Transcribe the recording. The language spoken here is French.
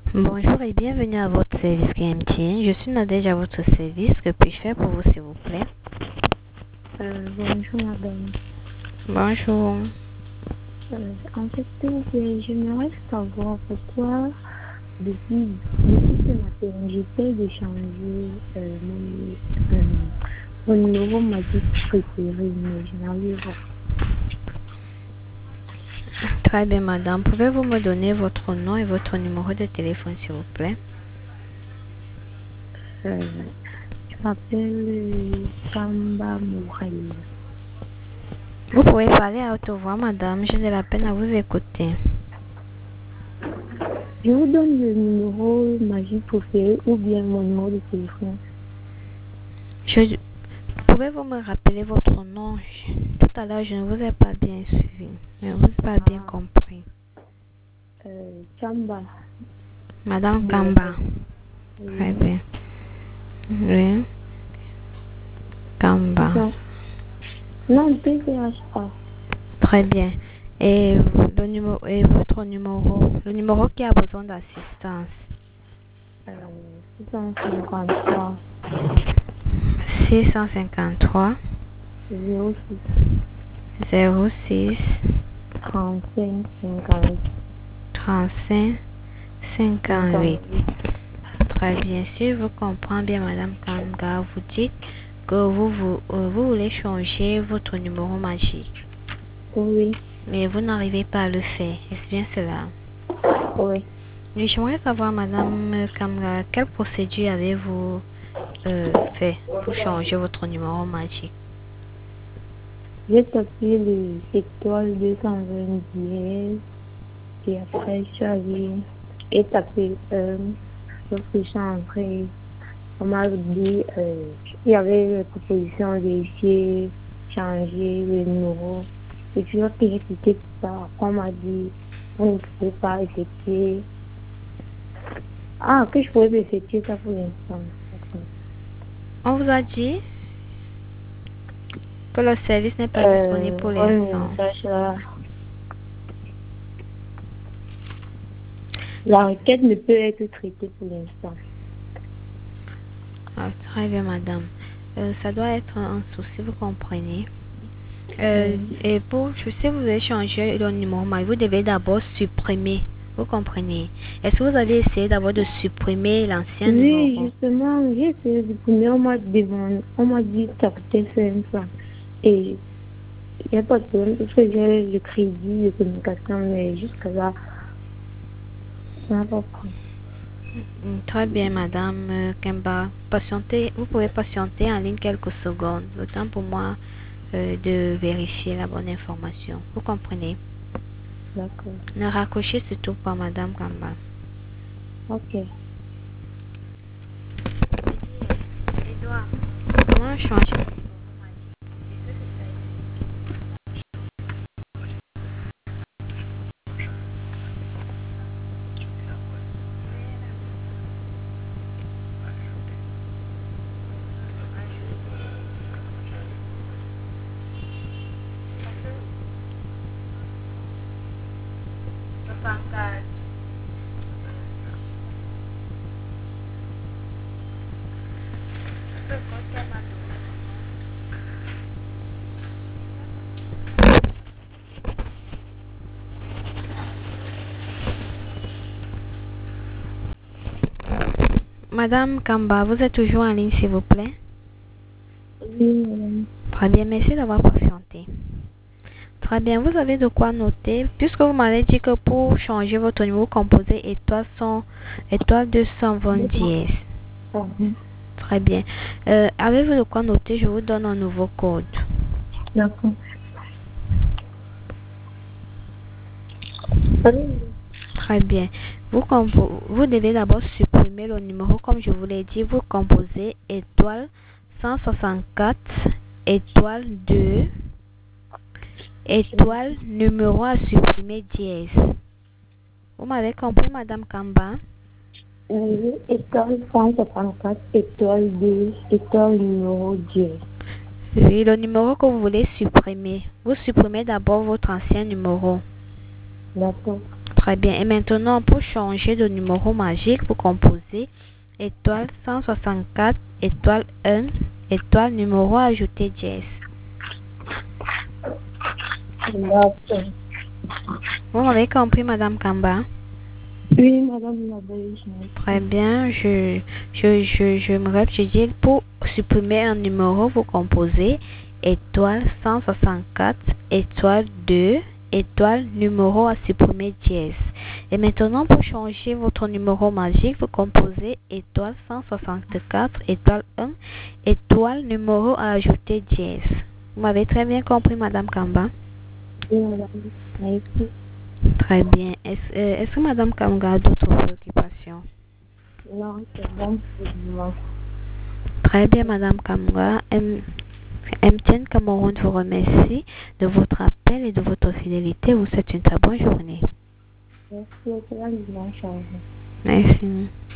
Bonjour et bienvenue à votre service KMTN. Je suis Nadège à votre service. Que puis-je faire pour vous, s'il vous plaît? Bonjour madame. Bonjour. En fait, s'il vous plaît, j'aimerais savoir pourquoi depuis ce matin, j'essaie de changer mon numéro magique préféré, mais je n'arrive pas. Très bien, madame. Pouvez-vous me donner votre nom et votre numéro de téléphone, s'il vous plaît? Je m'appelle Kamba Mourel. Vous pouvez parler à haute voix, madame. J'ai de la peine à vous écouter. Je vous donne le numéro magique préféré ou bien mon numéro de téléphone. Pouvez-vous me rappeler votre nom? Tout à l'heure, je ne vous ai pas bien suivi. Je ne vous ai pas bien compris. Kamba. Madame Kamba. Très bien. Oui. Kamba. Non, PCHA. Très bien. Et votre numéro, le numéro qui a besoin d'assistance. 653 653 06 06 35 58. 35 58. Très bien. Si je vous comprends bien, Madame Kanga, vous dites que vous voulez changer votre numéro magique. Oui. Mais vous n'arrivez pas à le faire. Est-ce bien cela? Oui. Oui, j'aimerais savoir, Madame Kanga, quelle procédure avez-vous fait pour changer votre numéro magique? J'ai tapé le étoile 220 et après je suis allée et tapé lorsque je suis entrée, on m'a dit il y avait la proposition vérifier, changer le numéro. Et puis lorsque j'ai cliqué sur ça, on m'a dit vous ne pouvez pas effectuer. Que je pouvais effectuer ça pour l'instant. On vous a dit que le service n'est pas disponible pour l'instant. La requête ne peut être traitée pour l'instant. Très bien, madame. Ça doit être un souci, vous comprenez. Et si vous voulez changer le numéro, vous devez d'abord supprimer. Vous comprenez. Est-ce que vous avez essayé d'abord de supprimer l'ancien numéro? Oui, justement, j'ai essayé de supprimer. On m'a dit que ça coûtait 500. Et il n'y a pas de problème parce que j'ai le crédit de communication, mais jusqu'à là, ça n'a pas pris. Très bien, madame Kemba. Patientez, vous pouvez patienter en ligne quelques secondes. Le temps pour moi de vérifier la bonne information. Vous comprenez? D'accord. Ne raccrochez surtout pas, madame Kemba. Ok. Edouard, comment changer? Madame Kamba, vous êtes toujours en ligne, s'il vous plaît? Oui, madame. Très bien, merci d'avoir patienté. Très bien, vous avez de quoi noter, puisque vous m'avez dit que pour changer votre numéro composé étoile 220 dièse. Très bien. Avez-vous de quoi noter? Je vous donne un nouveau code. D'accord. Très bien. Vous devez d'abord supprimer le numéro, comme je vous l'ai dit. Vous composez étoile 164, étoile 2, étoile numéro à supprimer dièse. Vous m'avez compris, Madame Kamba? Oui, étoile 164, étoile 2, étoile numéro 10. Oui, le numéro que vous voulez supprimer. Vous supprimez d'abord votre ancien numéro. D'accord. Très bien. Et maintenant, pour changer de numéro magique, vous composez étoile 164, étoile 1, étoile numéro ajouté dièse. D'accord. Vous m'avez compris, Madame Kamba? Oui, madame la belge. Très bien. Je me répète, pour supprimer un numéro, vous composez étoile 164, étoile 2, étoile numéro à supprimer dièse. Et maintenant, pour changer votre numéro magique, vous composez étoile 164, étoile 1, étoile numéro à ajouter dièse. Vous m'avez très bien compris, Madame Kamba? Oui, madame. Merci. Très bien. Est-ce que Madame Kamba a d'autres préoccupations? Non, c'est bon pour moi. Très bien, Madame Kamra. MTN Cameroun vous remercie de votre appel et de votre fidélité. Vous souhaite une très bonne journée. Merci, c'est la dimanche. Merci.